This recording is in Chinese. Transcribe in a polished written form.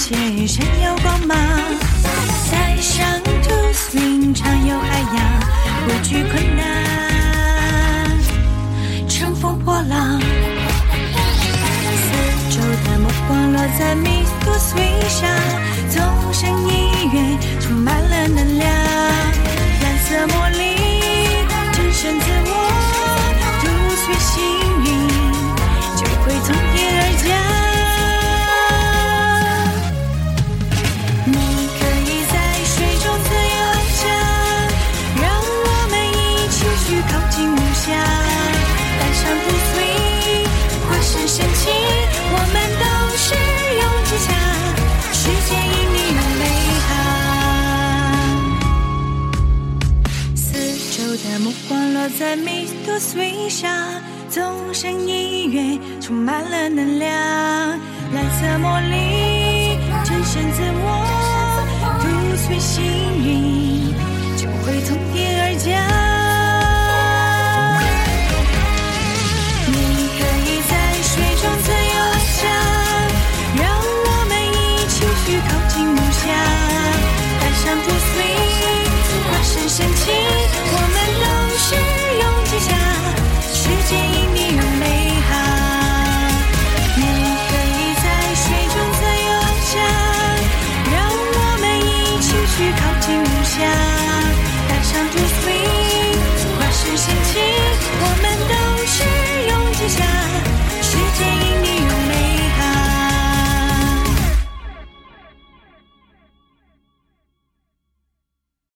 界闪耀光芒，带上 To Swing 畅游海洋，不惧困难，乘风破浪。四周的目光落在 Miss To Swing 上，纵声音乐充满了能量，蓝色魔力展现自我，如随幸运就会从天而降。带上不随化身神奇，我们都是勇气强，世界因你而美好。四周的目光落在 Miss To Swing 上，纵声音乐充满了能量，蓝色魔力展现自我，如随幸运就会从天而降。带上不随化身神奇，我们都是勇气强，世界因你而美好。你可以在水中自由翱翔，让我们一起去靠近梦想。